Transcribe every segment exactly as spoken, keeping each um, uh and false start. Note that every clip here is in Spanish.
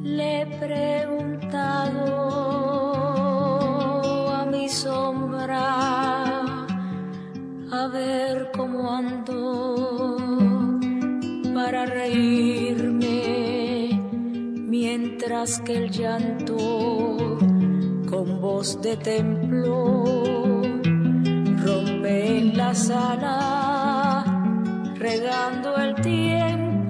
Le he preguntado a mi sombra a ver cómo ando para reírme, mientras que el llanto con voz de templo rompe en la sala, regando el tiempo.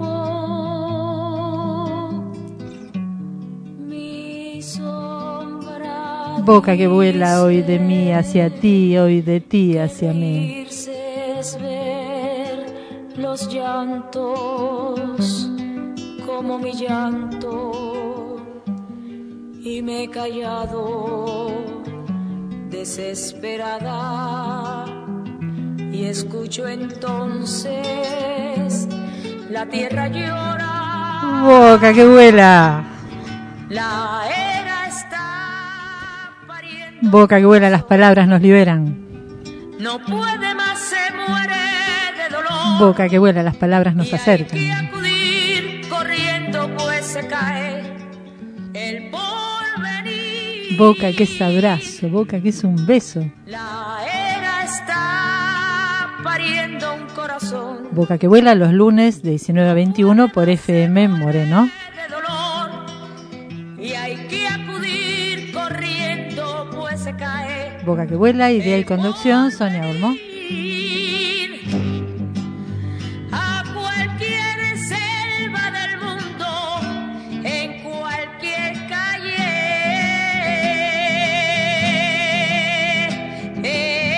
Mi sombra boca que vuela hoy de mí hacia ti, hoy de ti hacia mí. Es ver los llantos como mi llanto, y me he callado desesperada, y escucho entonces la tierra llora. Boca que vuela. La era está pariendo. Boca que vuela, las palabras nos liberan. No puede más, se muere de dolor. Boca que vuela, las palabras nos acercan. Hay que acudir corriendo, pues se cae el porvenir. Boca que es abrazo, boca que es un beso. La era está pariendo un corazón. Boca que vuela los lunes de diecinueve a veintiuno por F M Moreno. De dolor, y hay que acudir corriendo, pues se cae. Boca que vuela, idea y conducción, Sonia Olmo. A cualquier selva del mundo, en cualquier calle. Eh,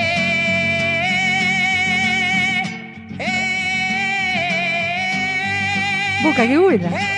eh, Boca que vuela. eh,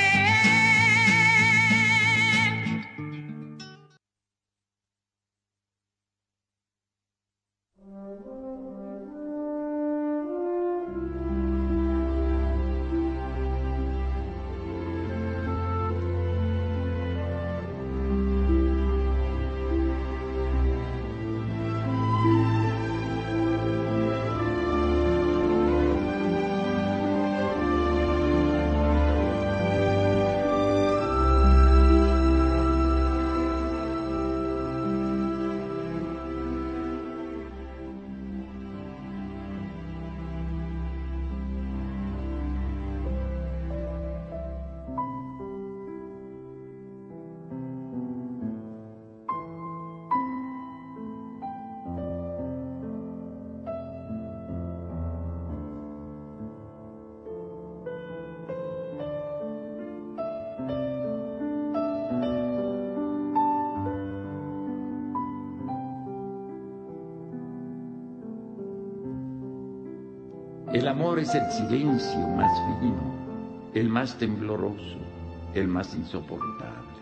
El amor es el silencio más fino, el más tembloroso, el más insoportable.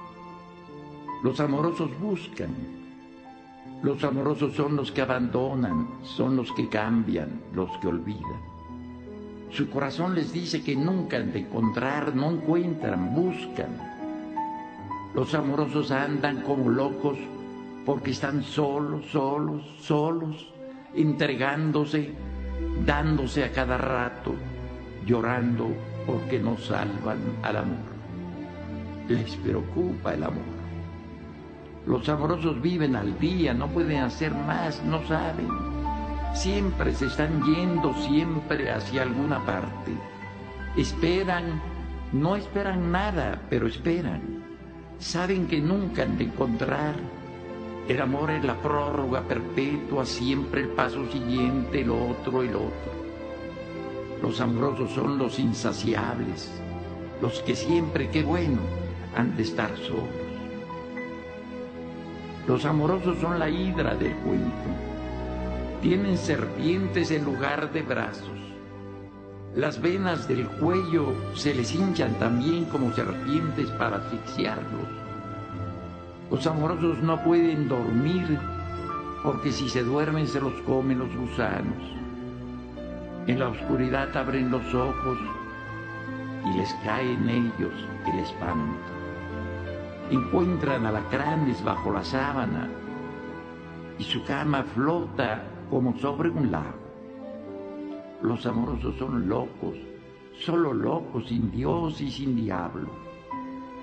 Los amorosos buscan, los amorosos son los que abandonan, son los que cambian, los que olvidan. Su corazón les dice que nunca han de encontrar, no encuentran, buscan. Los amorosos andan como locos porque están solos, solos, solos, entregándose, dándose a cada rato, llorando porque no salvan al amor. Les preocupa el amor. Los amorosos viven al día, no pueden hacer más, no saben. Siempre se están yendo, siempre hacia alguna parte. Esperan, no esperan nada, pero esperan. Saben que nunca han de encontrar. El amor es la prórroga perpetua, siempre el paso siguiente, el otro, el otro. Los amorosos son los insaciables, los que siempre, qué bueno, han de estar solos. Los amorosos son la hidra del cuento. Tienen serpientes en lugar de brazos. Las venas del cuello se les hinchan también como serpientes para asfixiarlos. Los amorosos no pueden dormir porque si se duermen se los comen los gusanos. En la oscuridad abren los ojos y les cae en ellos el espanto. Encuentran alacranes bajo la sábana y su cama flota como sobre un lago. Los amorosos son locos, solo locos, sin Dios y sin diablo.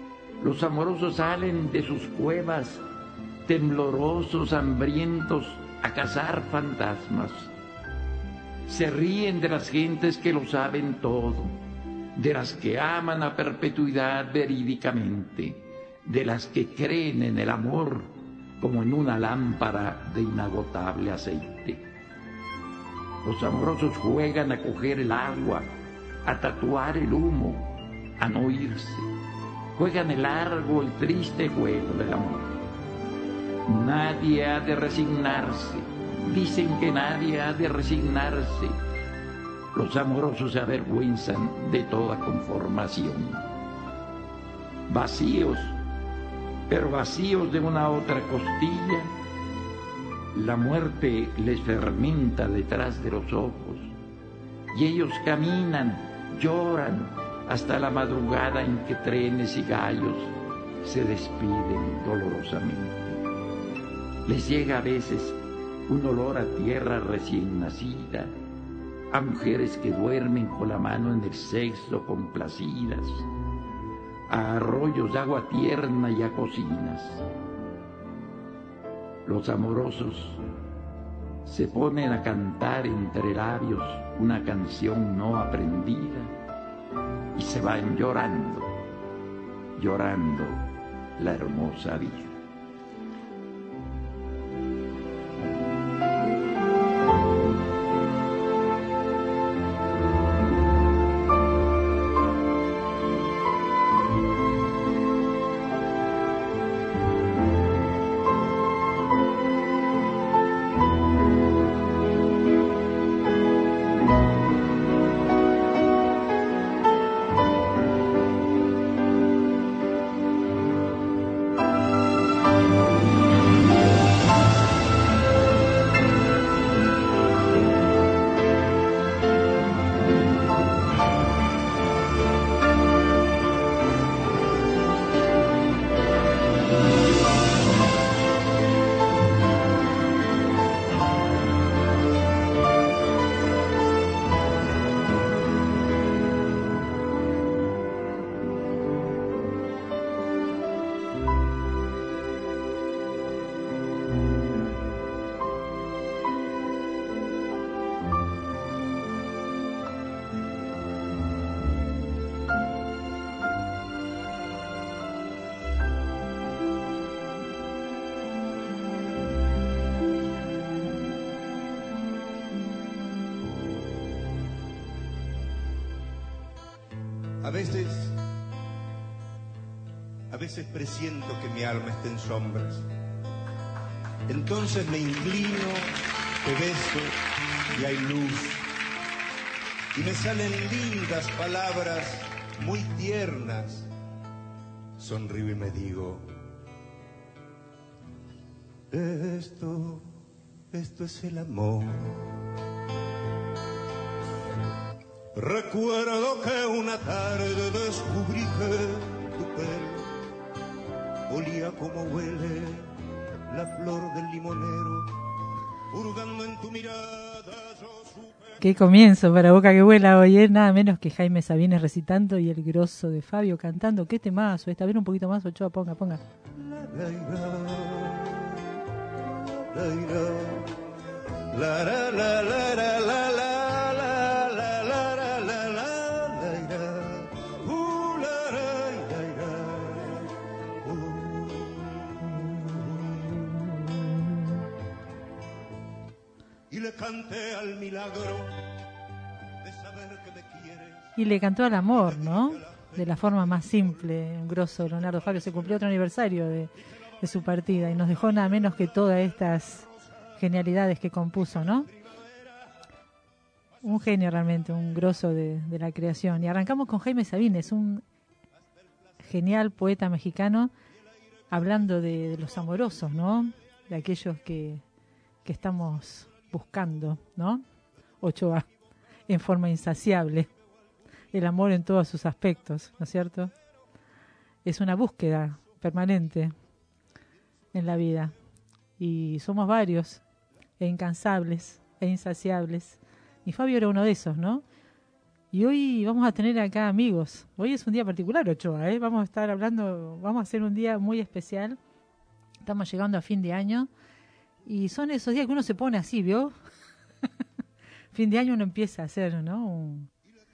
Los amorosos salen de sus cuevas, temblorosos, hambrientos, a cazar fantasmas. Se ríen de las gentes que lo saben todo, de las que aman a perpetuidad verídicamente, de las que creen en el amor como en una lámpara de inagotable aceite. Los amorosos juegan a coger el agua, a tatuar el humo, a no irse. Juegan el largo, el triste juego del amor. Nadie ha de resignarse. Dicen que nadie ha de resignarse. Los amorosos se avergüenzan de toda conformación. Vacíos, pero vacíos de una otra costilla, la muerte les fermenta detrás de los ojos, y ellos caminan, lloran, hasta la madrugada en que trenes y gallos se despiden dolorosamente. Les llega a veces un olor a tierra recién nacida, a mujeres que duermen con la mano en el sexo complacidas, a arroyos de agua tierna y a cocinas. Los amorosos se ponen a cantar entre labios una canción no aprendida y se van llorando, llorando la hermosa vida. A veces, a veces presiento que mi alma está en sombras. Entonces me inclino, te beso y hay luz. Y me salen lindas palabras, muy tiernas. Sonrío y me digo, esto, esto es el amor. Recuerdo que una tarde descubrí que tu pelo olía como huele la flor del limonero, hurgando en tu mirada yo supe... Qué comienzo para Boca que Vuela hoy, ¿eh? Nada menos que Jaime Sabines recitando y el grosso de Fabio cantando. Qué temazo, esta vez un poquito más, Ochoa, ponga, ponga. La, la, la, la, la, la, la. Le canté al milagro de saber que me quieres. Y le cantó al amor, ¿no? De la forma más simple, un grosso Leonardo Fabio. Se cumplió otro aniversario de, de su partida y nos dejó nada menos que todas estas genialidades que compuso, ¿no? Un genio realmente, un grosso de, de la creación. Y arrancamos con Jaime Sabines, un genial poeta mexicano, hablando de, de los amorosos, ¿no? De aquellos que, que estamos buscando, ¿no? Ochoa, en forma insaciable, el amor en todos sus aspectos, ¿no es cierto? Es una búsqueda permanente en la vida y somos varios e incansables e insaciables y Fabio era uno de esos, ¿no? Y hoy vamos a tener acá amigos. Hoy es un día particular, Ochoa, ¿eh? Vamos a estar hablando, vamos a hacer un día muy especial. Estamos llegando a fin de año y son esos días que uno se pone así, ¿vio? Fin de año uno empieza a hacer, ¿no? Un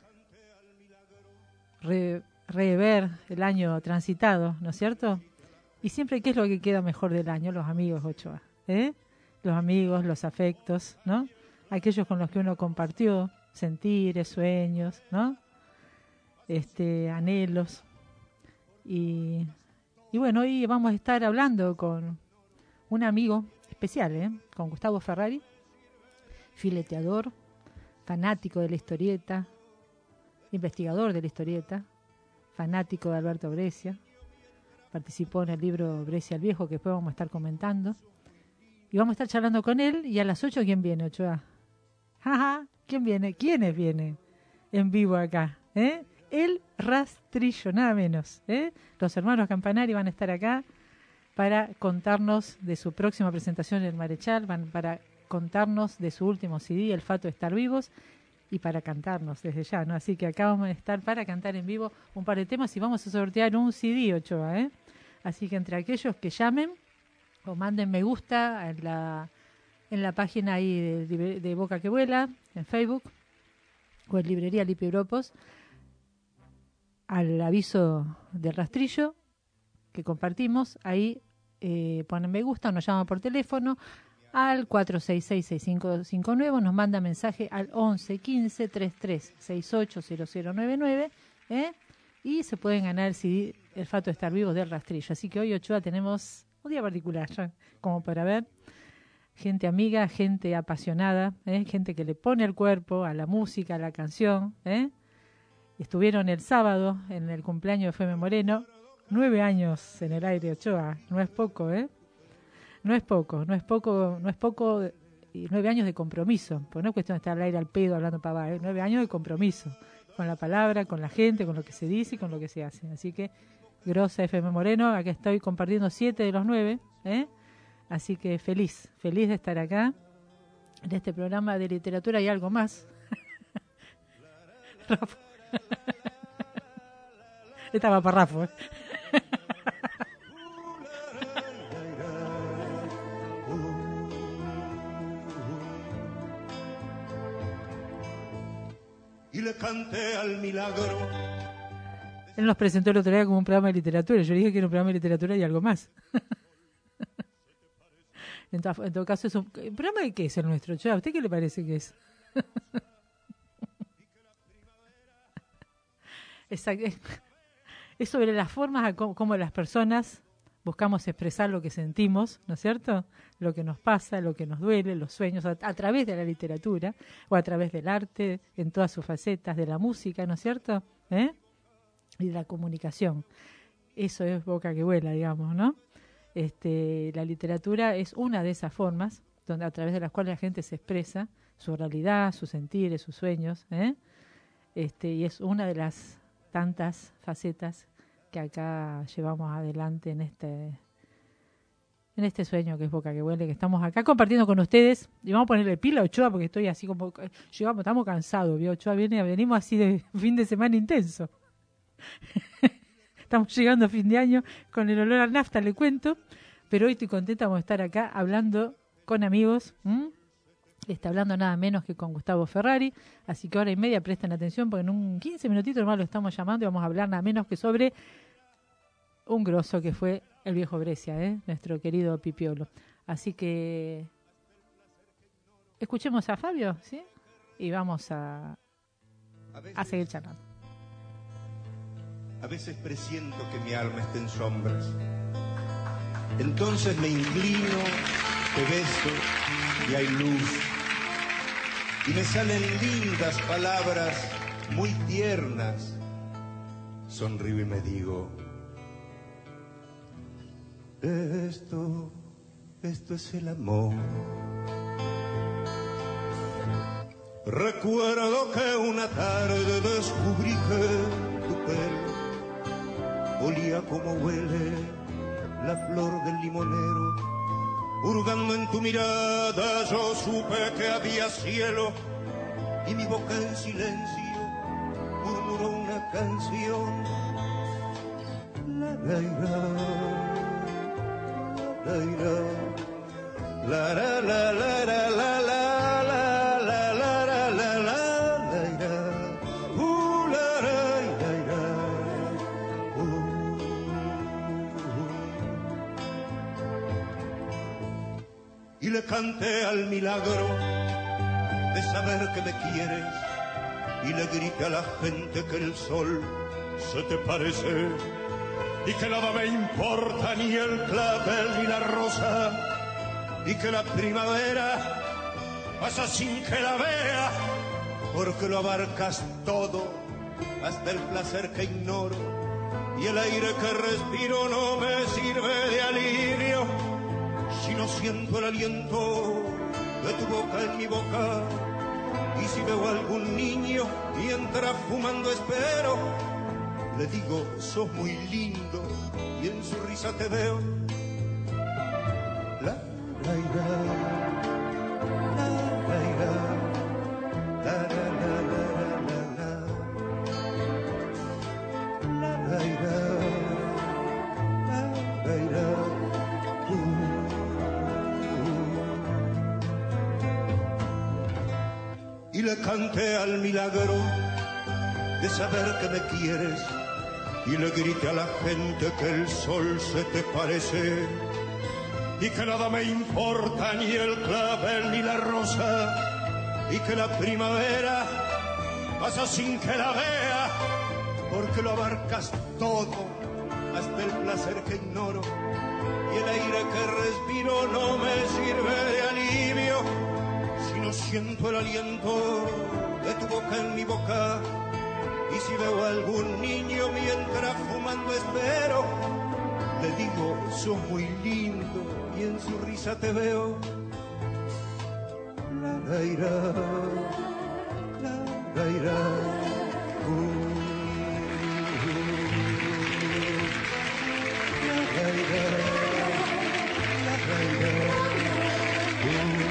re, rever el año transitado, ¿no es cierto? Y siempre, ¿qué es lo que queda mejor del año? Los amigos, Ochoa, ¿eh? Los amigos, los afectos, ¿no? Aquellos con los que uno compartió sentires, sueños, ¿no? Este, anhelos. Y, y bueno, hoy vamos a estar hablando con un amigo especial, ¿eh? Con Gustavo Ferrari, fileteador, fanático de la historieta, investigador de la historieta, fanático de Alberto Breccia. Participó en el libro Breccia el Viejo, que después vamos a estar comentando. Y vamos a estar charlando con él. Y a las ocho, ¿quién viene, Ochoa? Jaja, ¿quién viene? ¿Quiénes vienen en vivo acá? ¿Eh? El Rastrillo, nada menos. ¿eh? Los hermanos Campanari van a estar acá para contarnos de su próxima presentación en el Marechal, van para contarnos de su último C D, El Fato de Estar Vivos, y para cantarnos desde ya, ¿no? Así que acá vamos a estar para cantar en vivo un par de temas y vamos a sortear un C D, Ochoa, ¿eh? Así que entre aquellos que llamen o manden me gusta en la, en la página ahí de, de Boca que Vuela, en Facebook, o en Librería Lipibropos, al aviso del Rastrillo que compartimos, ahí eh, ponen me gusta o nos llaman por teléfono al cuatro seis seis, seis cinco cinco nueve, nos manda mensaje al once quince, treinta y tres sesenta y ocho cero cero nueve nueve, ¿eh? Y se pueden ganar el C D El Fato de Estar Vivos del Rastrillo. Así que hoy, Ochoa, tenemos un día particular, ya, como para ver, gente amiga, gente apasionada, ¿eh? Gente que le pone el cuerpo a la música, a la canción, ¿eh? Estuvieron el sábado en el cumpleaños de Feme Moreno, nueve años en el aire, Ochoa, no es poco, ¿eh? No es poco, no es poco, no es poco, y nueve años de compromiso, porque no es cuestión de estar al aire al pedo hablando pavada, ¿eh? Nueve años de compromiso, con la palabra, con la gente, con lo que se dice y con lo que se hace. Así que, grosa F M Moreno, acá estoy compartiendo siete de los nueve, ¿eh? Así que feliz, feliz de estar acá, en este programa de literatura y algo más. Rafa. Estaba para Rafa, ¿eh? Y le canté al milagro. Él nos presentó el otro día como un programa de literatura. Yo dije que era un programa de literatura y algo más. en, to, en todo caso, es un ¿el programa de qué es el nuestro? ¿A usted qué le parece que es? Exacto. Es sobre las formas como las personas buscamos expresar lo que sentimos, ¿no es cierto? Lo que nos pasa, lo que nos duele, los sueños, a, a través de la literatura o a través del arte, en todas sus facetas, de la música, ¿no es cierto? ¿Eh? Y de la comunicación. Eso es Boca que Vuela, digamos, ¿no? Este, la literatura es una de esas formas donde, a través de las cuales la gente se expresa su realidad, sus sentires, sus sueños, ¿eh? Este, y es una de las tantas facetas que acá llevamos adelante en este en este sueño que es Boca que Vuela, que estamos acá compartiendo con ustedes. Y vamos a ponerle pila a Ochoa porque estoy así como llegamos, estamos cansados, ¿vio? Ochoa viene, venimos así de fin de semana intenso. Estamos llegando a fin de año con el olor a nafta, le cuento, pero hoy estoy contenta de estar acá hablando con amigos. ¿m? Está hablando nada menos que con Gustavo Ferrari, así que hora y media presten atención porque en un quince minutitos nomás lo estamos llamando y vamos a hablar nada menos que sobre un grosso que fue el viejo Breccia, ¿eh? Nuestro querido Pipiolo. Así que escuchemos a Fabio, ¿sí? Y vamos a, a seguir charlando. A veces presiento que mi alma esté en sombras. Entonces me inclino, te beso y hay luz. Y me salen lindas palabras muy tiernas. Sonrío y me digo, esto, esto es el amor. Recuerdo que una tarde descubrí que tu pelo olía como huele la flor del limonero. Hurgando en tu mirada yo supe que había cielo y mi boca en silencio murmuró una canción. La la la, la la la la la la la la la. Y le canté al milagro de saber que me quieres, y le grité a la gente que el sol se te parece, y que nada me importa ni el clavel ni la rosa, y que la primavera pasa sin que la vea, porque lo abarcas todo, hasta el placer que ignoro, y el aire que respiro no me sirve de alivio si no siento el aliento de tu boca en mi boca. Y si veo a algún niño mientras fumando espero, le digo, sos muy lindo, y en su risa te veo. La, la, la, la, la, la, la, la, la, la, la, la, y le canté al milagro de saber que me quieres, y le grité a la gente que el sol se te parece, y que nada me importa ni el clavel ni la rosa, y que la primavera pasa sin que la vea, porque lo abarcas todo, hasta el placer que ignoro, y el aire que respiro no me sirve de alivio si no siento el aliento de tu boca en mi boca. Y si veo a algún niño mientras fumando espero, le digo, sos muy lindo, y en su risa te veo. La la ira, la la ira, uh, la la ira, la la ira, uh.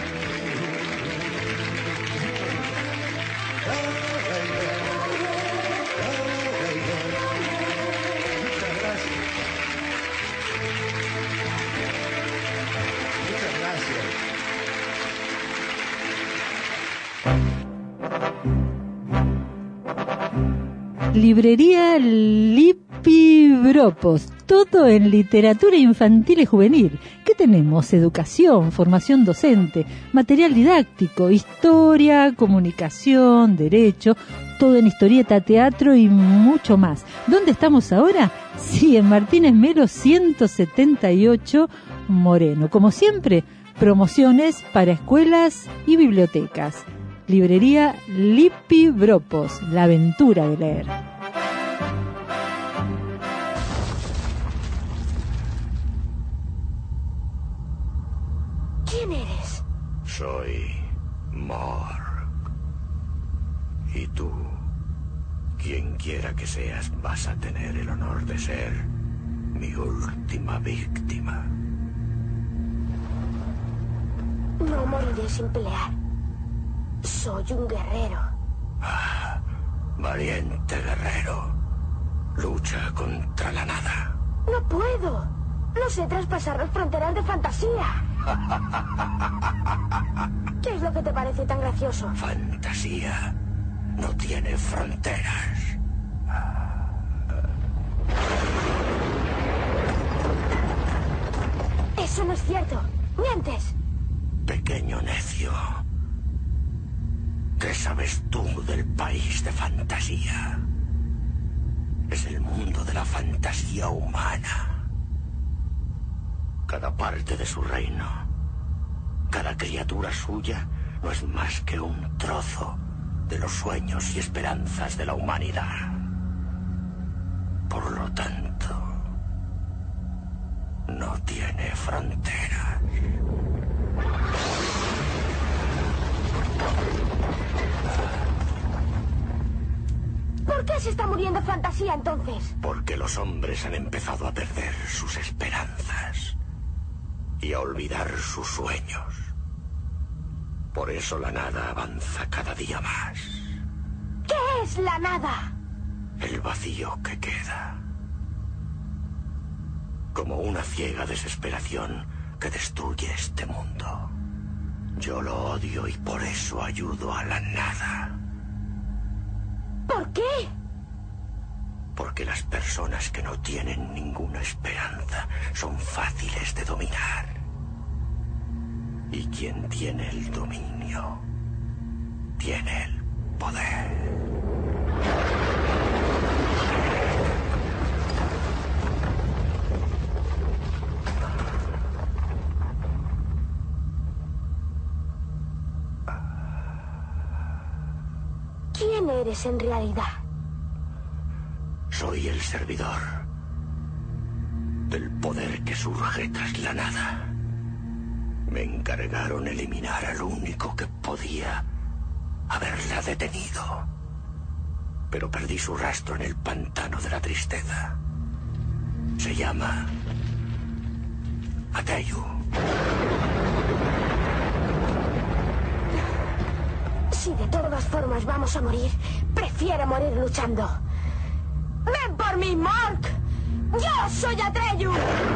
Librería Lipibropos, todo en literatura infantil y juvenil. ¿Qué tenemos? Educación, formación docente, material didáctico, historia, comunicación, derecho, todo en historieta, teatro y mucho más. ¿Dónde estamos ahora? Sí, en Martínez Melo ciento setenta y ocho Moreno. Como siempre, promociones para escuelas y bibliotecas. Librería Lipibropos, la aventura de leer. ¿Quién eres? Soy Mork. Y tú, quien quiera que seas, vas a tener el honor de ser mi última víctima. No moriré sin pelear. Soy un guerrero. Ah, valiente guerrero. Lucha contra la nada. No puedo. No sé traspasar las fronteras de fantasía. ¿Qué es lo que te parece tan gracioso? Fantasía no tiene fronteras. Eso no es cierto. Mientes. Pequeño necio. ¿Qué sabes tú del país de fantasía? Es el mundo de la fantasía humana. Cada parte de su reino, cada criatura suya, no es más que un trozo de los sueños y esperanzas de la humanidad. Por lo tanto, no tiene fronteras. ¿Por qué se está muriendo fantasía entonces? Porque los hombres han empezado a perder sus esperanzas y a olvidar sus sueños. Por eso la nada avanza cada día más. ¿Qué es la nada? el vacío que queda. Como una ciega desesperación que destruye este mundo. Yo lo odio y por eso ayudo a la nada. ¿Por qué? Porque las personas que no tienen ninguna esperanza son fáciles de dominar. Y quien tiene el dominio, tiene el poder. ¿Quién eres en realidad? Soy el servidor del poder que surge tras la nada. Me encargaron eliminar al único que podía haberla detenido. Pero perdí su rastro en el pantano de la tristeza. Se llama Ateyu. Si de todas formas vamos a morir, prefiero morir luchando. ¡Ven por mí, Mork! ¡Yo soy Atreyu!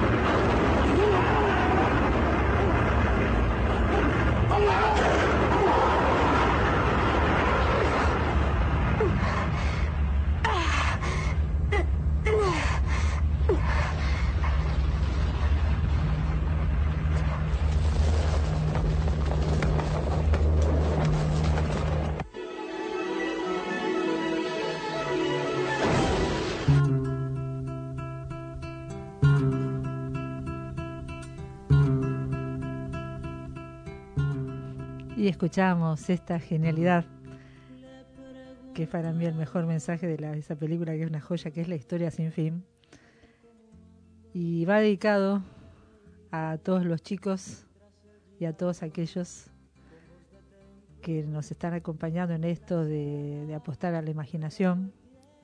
Y escuchamos esta genialidad, que es para mí el mejor mensaje de la, esa película, que es una joya, que es La historia sin fin. Y va dedicado a todos los chicos y a todos aquellos que nos están acompañando en esto de, de apostar a la imaginación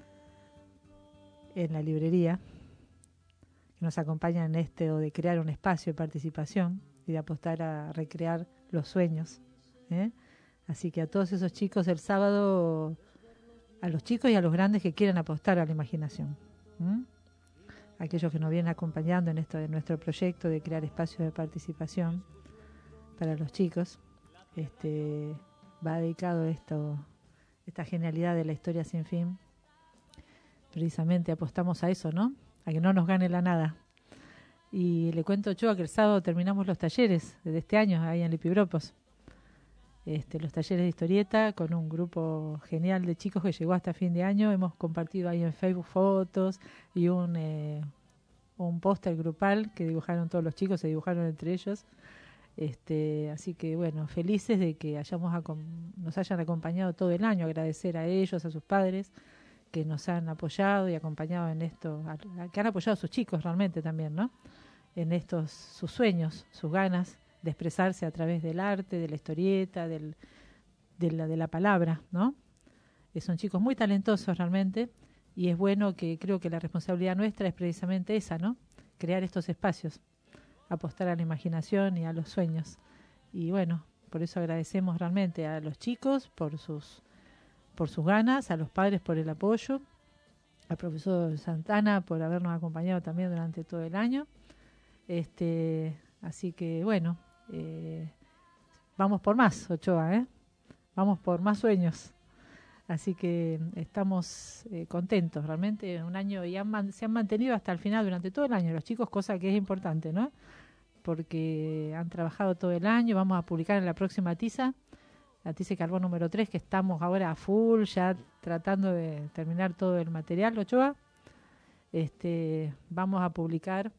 en la librería, que nos acompañan en esto de crear un espacio de participación y de apostar a recrear los sueños. ¿Eh? Así que a todos esos chicos el sábado, a los chicos y a los grandes que quieran apostar a la imaginación, ¿Mm? aquellos que nos vienen acompañando en esto de nuestro proyecto de crear espacios de participación para los chicos, este va dedicado a esto, esta genialidad de la historia sin fin. Precisamente apostamos a eso, ¿no? A que no nos gane la nada. Y le cuento, Ochoa, que el sábado terminamos los talleres de este año ahí en Lipibropos. Este, los talleres de historieta con un grupo genial de chicos que llegó hasta fin de año. Hemos compartido ahí en Facebook fotos y un, eh, un póster grupal que dibujaron todos los chicos, se dibujaron entre ellos. Este, así que bueno, felices de que hayamos nos hayan acompañado todo el año. Agradecer a ellos, a sus padres que nos han apoyado y acompañado en esto, a, a, que han apoyado a sus chicos realmente también, ¿no? En estos sus sueños, sus ganas de expresarse a través del arte, de la historieta, del, de, la, de la palabra, ¿no? Eh, son chicos muy talentosos realmente, y es bueno que creo que la responsabilidad nuestra es precisamente esa, ¿no? Crear estos espacios, apostar a la imaginación y a los sueños. Y bueno, por eso agradecemos realmente a los chicos por sus, por sus ganas, a los padres por el apoyo, al profesor Santana por habernos acompañado también durante todo el año. Este, así que bueno, Eh, vamos por más, Ochoa, ¿eh? Vamos por más sueños. Así que estamos eh, contentos, realmente un año, y han man, se han mantenido hasta el final durante todo el año los chicos, cosa que es importante, ¿no? Porque han trabajado todo el año. Vamos a publicar en la próxima tiza, la tiza de carbón número tres, que estamos ahora a full, ya tratando de terminar todo el material, Ochoa. Este, vamos a publicar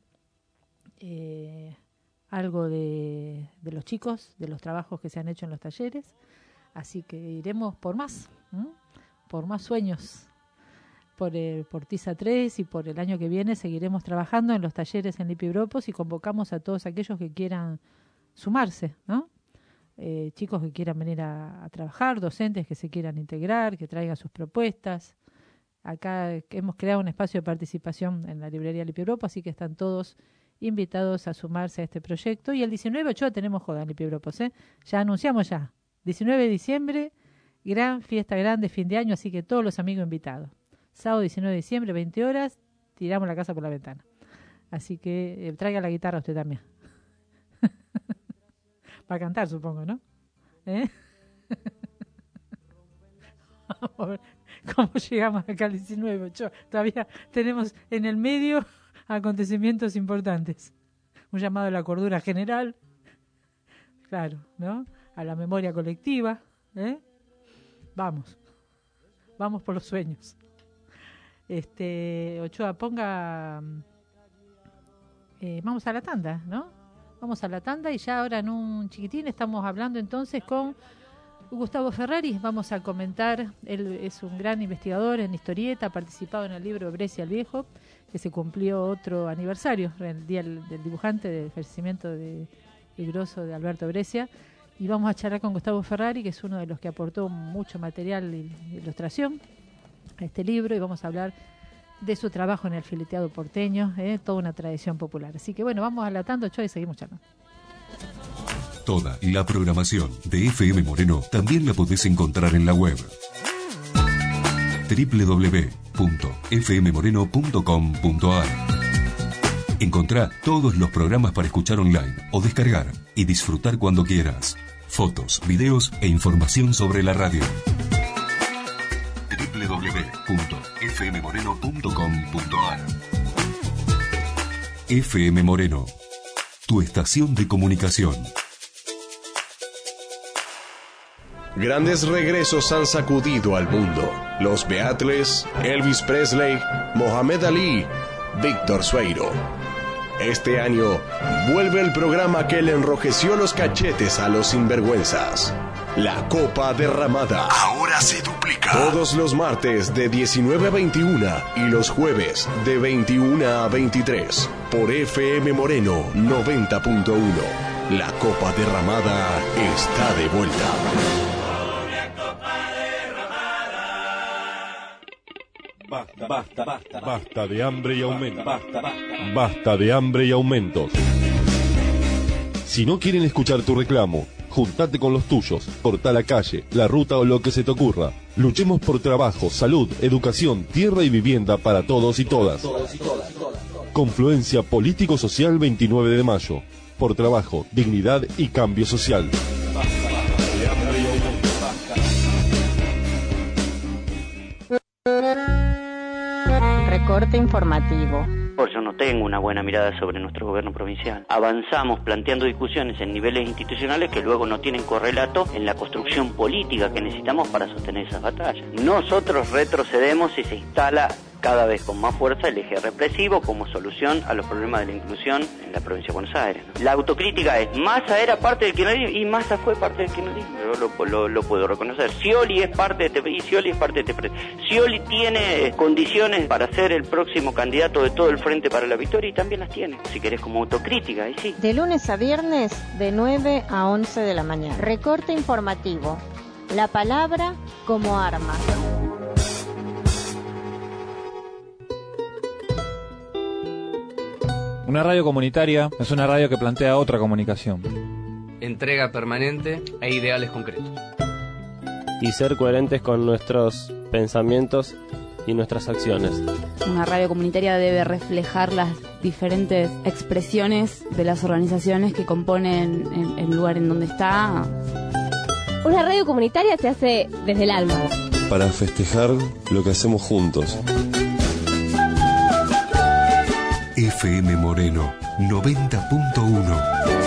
eh, algo de, de los chicos, de los trabajos que se han hecho en los talleres, así que iremos por más, ¿m? por más sueños, por, el, por tiza tres, y por el año que viene seguiremos trabajando en los talleres en Lipibropos, y convocamos a todos aquellos que quieran sumarse, ¿no? Eh, chicos que quieran venir a, a trabajar, docentes que se quieran integrar, que traigan sus propuestas. Acá hemos creado un espacio de participación en la librería Lipibropos, así que están todos invitados a sumarse a este proyecto. Y el diecinueve, Ochoa, tenemos joda en Lipibropos, ¿eh? Ya anunciamos ya. diecinueve de diciembre, gran fiesta grande, fin de año, así que todos los amigos invitados. sábado diecinueve de diciembre, veinte horas, tiramos la casa por la ventana. Así que eh, traiga la guitarra usted también. Para cantar, supongo, ¿no? ¿Eh? Vamos a ver cómo llegamos acá al diecinueve, ocho. Todavía tenemos en el medio acontecimientos importantes. Un llamado a la cordura general, claro, ¿no? A la memoria colectiva, ¿eh? Vamos, vamos por los sueños. Este, Ochoa, ponga, eh, vamos a la tanda, ¿no? Vamos a la tanda y ya ahora en un chiquitín estamos hablando entonces con Gustavo Ferrari. Vamos a comentar, él es un gran investigador en historieta, ha participado en el libro Brescia el Viejo, que se cumplió otro aniversario, el día del dibujante, del fallecimiento de, el grosso de Alberto Brescia. Y vamos a charlar con Gustavo Ferrari, que es uno de los que aportó mucho material de ilustración a este libro, y vamos a hablar de su trabajo en el fileteado porteño, eh, toda una tradición popular. Así que bueno, vamos a la tanda, Ochoa, y seguimos charlando. Toda la programación de F M Moreno también la podés encontrar en la web doble u doble u doble u punto f m moreno punto com punto a r. Encontrá todos los programas para escuchar online o descargar y disfrutar cuando quieras. Fotos, videos e información sobre la radio. doble u doble u doble u punto f m moreno punto com punto a r. F M Moreno, tu estación de comunicación. Grandes regresos han sacudido al mundo. Los Beatles, Elvis Presley, Mohamed Ali, Víctor Sueiro. Este año vuelve el programa que le enrojeció los cachetes a los sinvergüenzas. La Copa Derramada. Ahora se duplica. Todos los martes de diecinueve a veintiuno y los jueves de veintiuno a veintitrés. Por F M Moreno noventa punto uno. La Copa Derramada está de vuelta. Basta, basta, basta, basta de hambre y aumento. Basta, basta, basta de hambre y aumentos. Si no quieren escuchar tu reclamo, juntate con los tuyos, corta la calle, la ruta o lo que se te ocurra. Luchemos por trabajo, salud, educación, tierra y vivienda para todos y todas. Confluencia Político-Social veintinueve de mayo. Por trabajo, dignidad y cambio social. Recorte informativo. Yo no tengo una buena mirada sobre nuestro gobierno provincial. Avanzamos planteando discusiones en niveles institucionales que luego no tienen correlato en la construcción política que necesitamos para sostener esas batallas. Nosotros retrocedemos y se instala cada vez con más fuerza el eje represivo como solución a los problemas de la inclusión en la provincia de Buenos Aires, ¿no? La autocrítica es, Massa era parte del kirchnerismo y Massa fue parte del kirchnerismo, yo lo, lo, lo puedo reconocer. Scioli es parte de este país, Scioli es parte de este país. Scioli tiene condiciones para ser el próximo candidato de todo el Frente para la Victoria y también las tiene, si querés como autocrítica, ahí sí. De lunes a viernes, de nueve a once de la mañana. Recorte informativo. La palabra como arma. Una radio comunitaria es una radio que plantea otra comunicación. Entrega permanente e ideales concretos. Y ser coherentes con nuestros pensamientos y nuestras acciones. Una radio comunitaria debe reflejar las diferentes expresiones de las organizaciones que componen el, el lugar en donde está. Una radio comunitaria se hace desde el alma. Para festejar lo que hacemos juntos. F M Moreno noventa punto uno.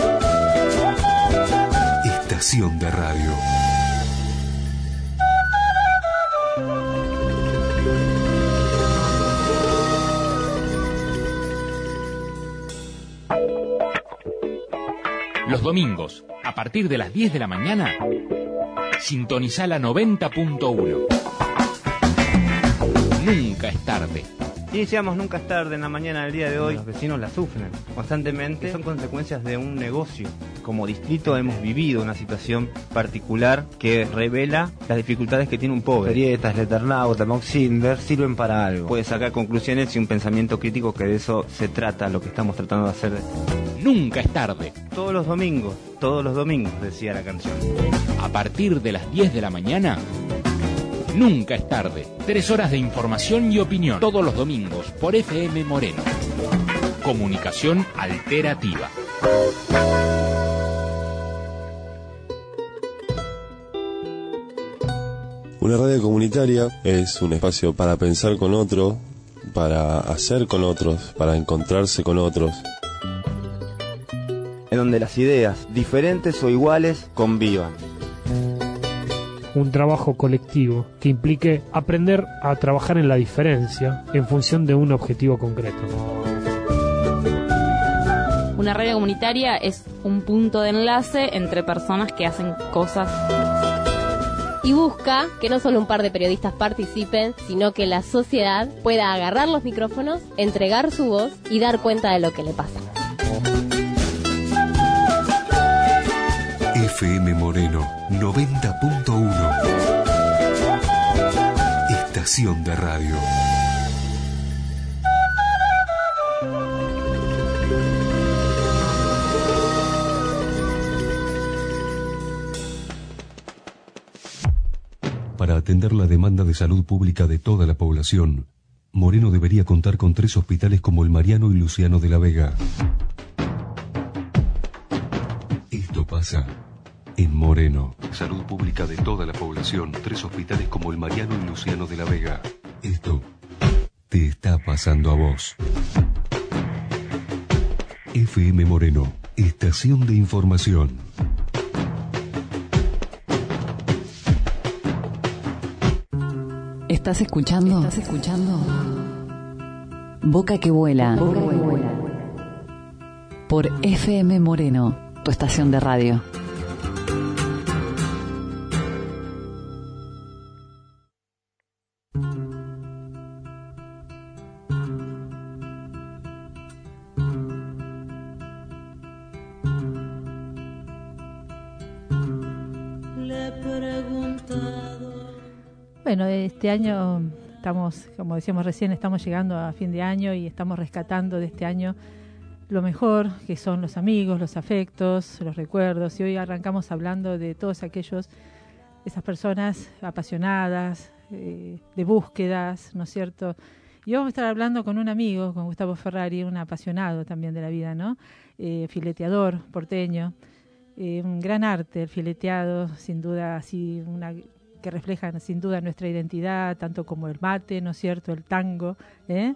Estación de radio. Los domingos, a partir de las diez de la mañana, sintoniza la noventa punto uno. Nunca es tarde. Y decíamos, nunca es tarde en la mañana del día de hoy. Los vecinos la sufren constantemente. Son consecuencias de un negocio. Como distrito hemos vivido una situación particular que revela las dificultades que tiene un pobre. Ferietas, Leternauta, Moxinver sirven para algo. Puede sacar conclusiones y un pensamiento crítico, que de eso se trata lo que estamos tratando de hacer. Nunca es tarde. Todos los domingos, todos los domingos, decía la canción. A partir de las diez de la mañana, Nunca es tarde. Tres horas de información y opinión todos los domingos por F M Moreno. Comunicación alternativa. Una radio comunitaria es un espacio para pensar con otro, para hacer con otros, para encontrarse con otros. En donde las ideas, diferentes o iguales, convivan. Un trabajo colectivo que implique aprender a trabajar en la diferencia en función de un objetivo concreto. Una radio comunitaria es un punto de enlace entre personas que hacen cosas. Y busca que no solo un par de periodistas participen, sino que la sociedad pueda agarrar los micrófonos, entregar su voz y dar cuenta de lo que le pasa. F M Moreno noventa punto uno. Estación de radio. Para atender la demanda de salud pública de toda la población, Moreno debería contar con tres hospitales como el Mariano y Luciano de la Vega. Esto pasa en Moreno. Salud pública de toda la población, tres hospitales como el Mariano y Luciano de la Vega. Esto te está pasando a vos. F M Moreno, estación de información. ¿Estás escuchando? ¿Estás escuchando? Boca que vuela. Boca que vuela. Por F M Moreno, tu estación de radio. Bueno, este año estamos, como decíamos recién, estamos llegando a fin de año y estamos rescatando de este año lo mejor, que son los amigos, los afectos, los recuerdos. Y hoy arrancamos hablando de todos aquellos, esas personas apasionadas, eh, de búsquedas, ¿no es cierto? Y vamos a estar hablando con un amigo, con Gustavo Ferrari, un apasionado también de la vida, ¿no? Eh, fileteador porteño, eh, un gran arte, el fileteado, sin duda, así una que reflejan sin duda nuestra identidad, tanto como el mate, ¿no es cierto?, el tango, ¿eh?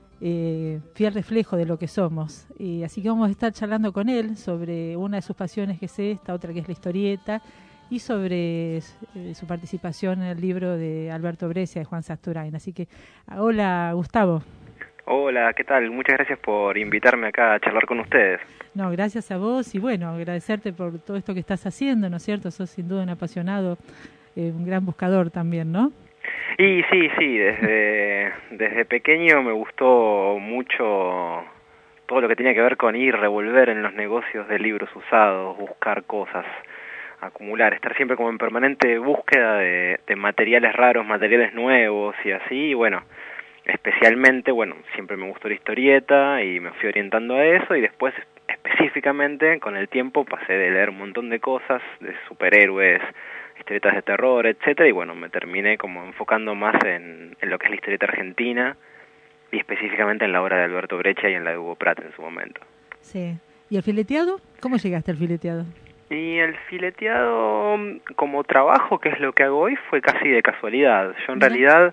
Eh, fiel reflejo de lo que somos. Y así que vamos a estar charlando con él sobre una de sus pasiones, que es esta, otra que es la historieta, y sobre eh, su participación en el libro de Alberto Breccia, de Juan Sasturain. Así que, hola Gustavo. Hola, ¿qué tal? Muchas gracias por invitarme acá a charlar con ustedes. No, gracias a vos y bueno, agradecerte por todo esto que estás haciendo, ¿no es cierto? Sos sin duda un apasionado, Eh, un gran buscador también, ¿no? Y sí, sí, desde, desde pequeño me gustó mucho todo lo que tenía que ver con ir, revolver en los negocios de libros usados, buscar cosas, acumular, estar siempre como en permanente búsqueda de, de materiales raros, materiales nuevos y así, y bueno, especialmente, bueno, siempre me gustó la historieta y me fui orientando a eso y después específicamente con el tiempo pasé de leer un montón de cosas, de superhéroes, historietas de terror, etcétera, y bueno, me terminé como enfocando más en, en lo que es la historieta argentina y específicamente en la obra de Alberto Breccia y en la de Hugo Pratt en su momento. Sí. ¿Y el fileteado? ¿Cómo llegaste al fileteado? Y el fileteado como trabajo, que es lo que hago hoy, fue casi de casualidad. Yo en ¿No? realidad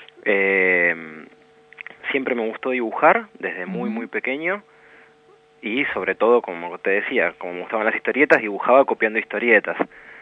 eh, siempre me gustó dibujar desde muy, uh-huh. muy pequeño y sobre todo, como te decía, como me gustaban las historietas, dibujaba copiando historietas.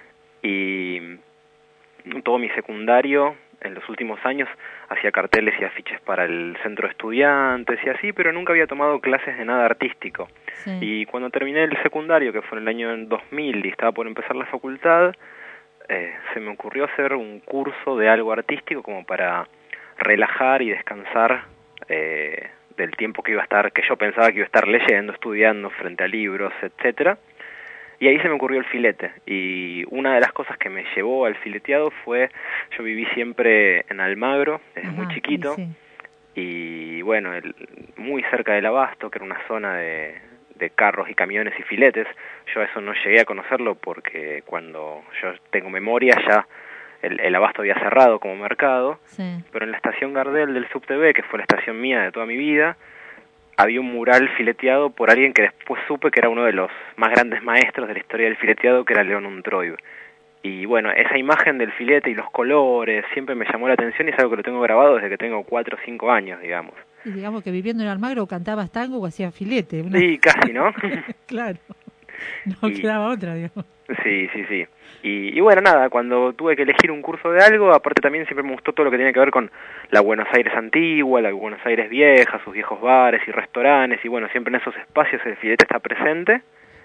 Y todo mi secundario, en los últimos años, hacía carteles y afiches para el centro de estudiantes y así, pero nunca había tomado clases de nada artístico. Sí. Y cuando terminé el secundario, que fue en el año dos mil y estaba por empezar la facultad, eh, se me ocurrió hacer un curso de algo artístico como para relajar y descansar eh, del tiempo que iba a estar, que yo pensaba que iba a estar leyendo, estudiando frente a libros, etcétera. Y ahí se me ocurrió el filete, y una de las cosas que me llevó al fileteado fue, yo viví siempre en Almagro, desde Ajá, muy chiquito, sí, sí. y bueno, el, muy cerca del Abasto, que era una zona de, de carros y camiones y filetes. Yo eso no llegué a conocerlo porque cuando yo tengo memoria ya el, el abasto había cerrado como mercado, Sí. pero en la estación Gardel del SubTV, que fue la estación mía de toda mi vida, había un mural fileteado por alguien que después supe que era uno de los más grandes maestros de la historia del fileteado, que era León Untroib. Y bueno, esa imagen del filete y los colores siempre me llamó la atención y es algo que lo tengo grabado desde que tengo cuatro o cinco años, digamos. Y digamos que viviendo en Almagro cantabas tango o hacías filete. Una... Sí, casi, ¿no? Claro, no Y- quedaba otra, digamos. Sí, sí, sí. Y, y bueno, nada, cuando tuve que elegir un curso de algo, aparte también siempre me gustó todo lo que tiene que ver con la Buenos Aires antigua, la Buenos Aires vieja, sus viejos bares y restaurantes, y bueno, siempre en esos espacios el filete está presente.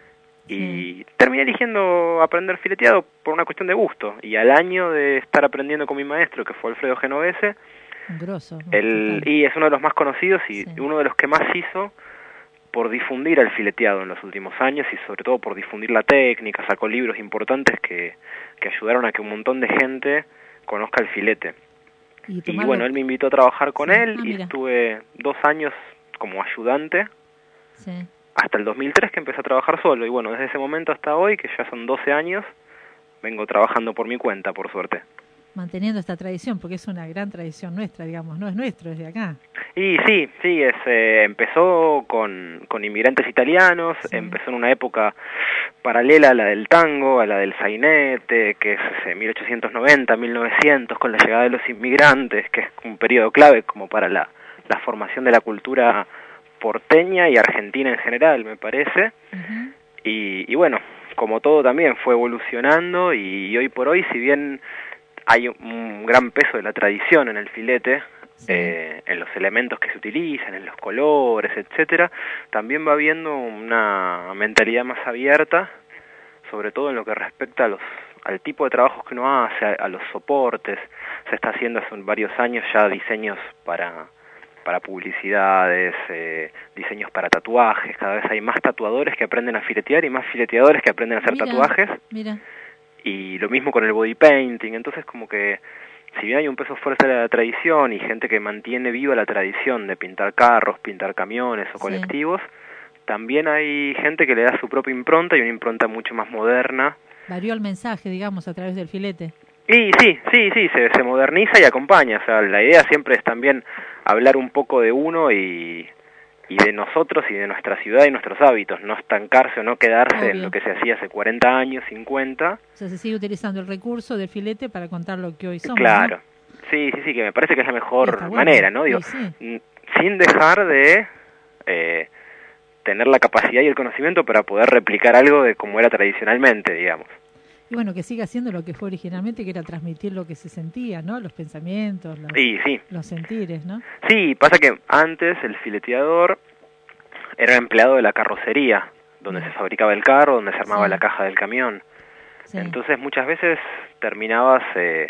Y terminé eligiendo aprender fileteado por una cuestión de gusto. Y al año de estar aprendiendo con mi maestro, que fue Alfredo Genovese, Un grosso. el, y es uno de los más conocidos y uno de los que más hizo por difundir el fileteado en los últimos años y sobre todo por difundir la técnica, sacó libros importantes que, que ayudaron a que un montón de gente conozca el filete. Y, Y tomarlo- bueno, él me invitó a trabajar con él Ah, y mira. estuve dos años como ayudante Sí. hasta el dos mil tres que empecé a trabajar solo. Y bueno, desde ese momento hasta hoy, que ya son doce años, vengo trabajando por mi cuenta, por suerte. Manteniendo esta tradición, porque es una gran tradición nuestra, digamos, no es nuestro, es de acá. Y sí, sí, es, eh, empezó con, con inmigrantes italianos, empezó en una época paralela a la del tango, a la del sainete, que es eh, mil ochocientos noventa, mil novecientos, con la llegada de los inmigrantes, que es un periodo clave como para la, la formación de la cultura porteña y argentina en general, me parece. Y, y bueno, como todo también fue evolucionando y hoy por hoy, si bien hay un gran peso de la tradición en el filete, eh, en los elementos que se utilizan, en los colores, etcétera, también va habiendo una mentalidad más abierta, sobre todo en lo que respecta a los al tipo de trabajos que uno hace, a, a los soportes. Se está haciendo hace varios años ya diseños para para publicidades, eh, diseños para tatuajes. Cada vez hay más tatuadores que aprenden a filetear y más fileteadores que aprenden a hacer Mira, tatuajes. Mira, Y lo mismo con el body painting. Entonces, como que si bien hay un peso fuerte de la tradición y gente que mantiene viva la tradición de pintar carros, pintar camiones o Sí. colectivos, también hay gente que le da su propia impronta y una impronta mucho más moderna. varió el mensaje, digamos, a través del filete. Y sí, sí, sí, se, se moderniza y acompaña. O sea, la idea siempre es también hablar un poco de uno y, y de nosotros y de nuestra ciudad y nuestros hábitos, no estancarse o no quedarse en Obvio. lo que se hacía hace cuarenta años, cincuenta. O sea, se sigue utilizando el recurso del filete para contar lo que hoy somos. Claro, ¿no? sí, sí, sí, que me parece que es la mejor Está bueno. manera, ¿no? Digo, Sí, sí. n- sin dejar de eh, tener la capacidad y el conocimiento para poder replicar algo de como era tradicionalmente, digamos. Y bueno, que siga siendo lo que fue originalmente, que era transmitir lo que se sentía, ¿no? Los pensamientos, los, Sí, sí. los sentires, ¿no? Sí, pasa que antes el fileteador era empleado de la carrocería, donde se fabricaba el carro, donde se armaba Sí. la caja del camión. Sí. Entonces muchas veces terminabas eh,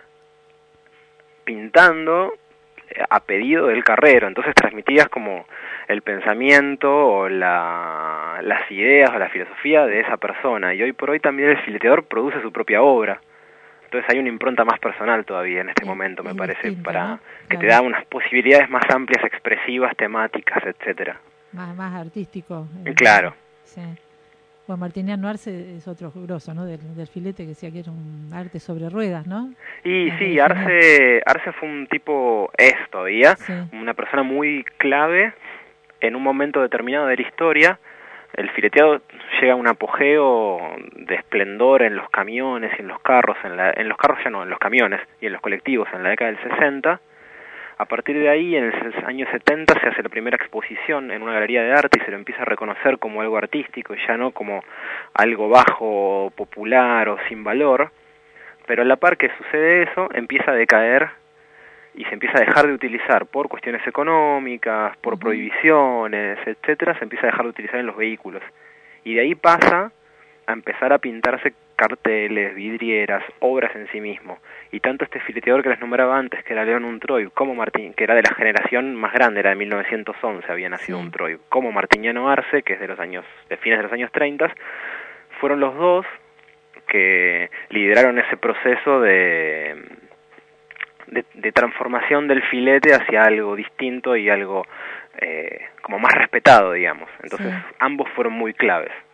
pintando eh, a pedido del carrero, entonces transmitías como el pensamiento o la, las ideas o la filosofía de esa persona, y hoy por hoy también el fileteador produce su propia obra. Entonces hay una impronta más personal todavía en este momento, me parece, distinto, para ¿no? que te Claro. da unas posibilidades más amplias, expresivas, temáticas, etcétera. Más, más artístico. eh, Claro. Sí. Juan Martiniano Arce es otro grosso, ¿no? Del, del filete, que decía que era un arte sobre ruedas, ¿no? Y Ah, sí, genial. Arce, Arce fue un tipo, es todavía, Sí. una persona muy clave en un momento determinado de la historia. El fileteado llega a un apogeo de esplendor en los camiones y en los carros, en, la, en los carros ya no, en los camiones y en los colectivos en la década del sesenta. A partir de ahí, en los años setenta, se hace la primera exposición en una galería de arte y se lo empieza a reconocer como algo artístico y ya no como algo bajo, popular o sin valor. Pero a la par que sucede eso, empieza a decaer y se empieza a dejar de utilizar por cuestiones económicas, por prohibiciones, etcétera, se empieza a dejar de utilizar en los vehículos. Y de ahí pasa a empezar a pintarse carteles, vidrieras, obras en sí mismo. Y tanto este fileteador que les nombraba antes, que era León Untroib, como Martín, que era de la generación más grande, era de mil novecientos once, había nacido Sí. Untroib, como Martiniano Arce, que es de los años, de fines de los años treinta, fueron los dos que lideraron ese proceso de, de, de transformación del filete hacia algo distinto y algo eh, como más respetado, digamos. Entonces, Sí. ambos fueron muy claves.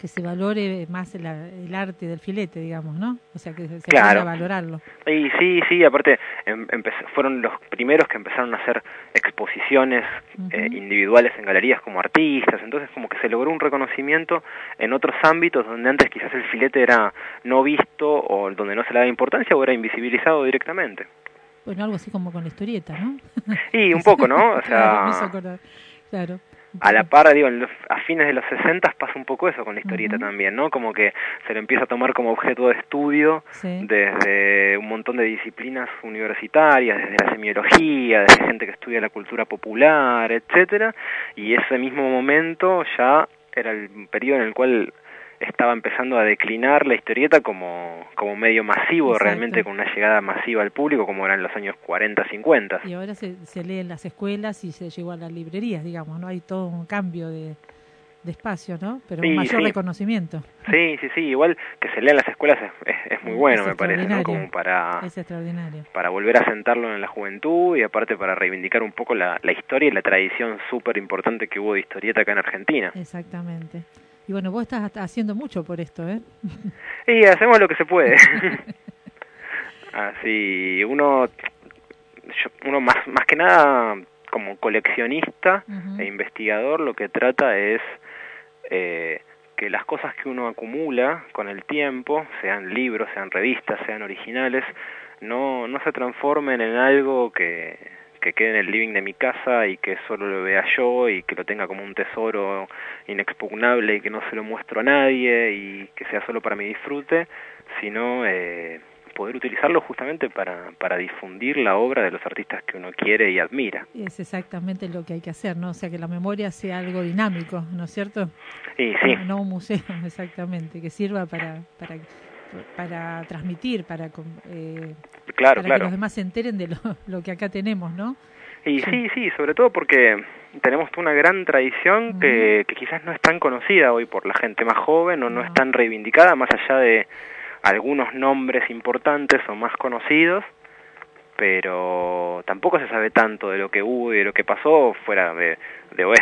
que se valore más el, el arte del filete, digamos, ¿no? O sea, que se Claro. aprenda a valorarlo. Y sí, sí, aparte em, empezó- fueron los primeros que empezaron a hacer exposiciones eh, individuales en galerías como artistas, entonces como que se logró un reconocimiento en otros ámbitos donde antes quizás el filete era no visto o donde no se le daba importancia o era invisibilizado directamente. Bueno, algo así como con la historieta, ¿no? Y un poco, ¿no? O Claro, me hizo sea, acordar. Claro. a la par, digo, en los- a fines de los sesenta pasa un poco eso con la historieta también, ¿no? Como que se lo empieza a tomar como objeto de estudio Sí. desde un montón de disciplinas universitarias, desde la semiología, desde gente que estudia la cultura popular, etcétera, y ese mismo momento ya era el periodo en el cual estaba empezando a declinar la historieta como, como medio masivo, Exacto. realmente con una llegada masiva al público, como eran los años cuarenta, cincuenta. Y ahora se, se lee en las escuelas y se llegó a las librerías, digamos, ¿no? Hay todo un cambio de, de espacio, ¿no? Pero Sí, un mayor sí. reconocimiento. Sí, sí, sí, igual que se lea en las escuelas es, es, es muy bueno, Es me parece, ¿no? extraordinario. Como para, Es extraordinario. para volver a sentarlo en la juventud y aparte para reivindicar un poco la, la historia y la tradición súper importante que hubo de historieta acá en Argentina. Exactamente. Y bueno, vos estás haciendo mucho por esto, ¿eh? Y hacemos lo que se puede. Así, uno, yo- uno más, más que nada como coleccionista e investigador lo que trata es eh, que las cosas que uno acumula con el tiempo, sean libros, sean revistas, sean originales, no, no se transformen en algo que, que quede en el living de mi casa y que solo lo vea yo y que lo tenga como un tesoro inexpugnable y que no se lo muestro a nadie y que sea solo para mi disfrute, sino eh, poder utilizarlo justamente para, para difundir la obra de los artistas que uno quiere y admira. Es exactamente lo que hay que hacer, ¿no? O sea, que la memoria sea algo dinámico, ¿no es cierto? Y sí. No, no un museo, exactamente, que sirva para para, para transmitir, para, eh, Claro, para claro. que los demás se enteren de lo, lo que acá tenemos, ¿no? Y sí, sí, sobre todo porque tenemos una gran tradición que, que quizás no es tan conocida hoy por la gente más joven o no es tan reivindicada, más allá de algunos nombres importantes o más conocidos, pero tampoco se sabe tanto de lo que hubo y de lo que pasó fuera de, de oeste.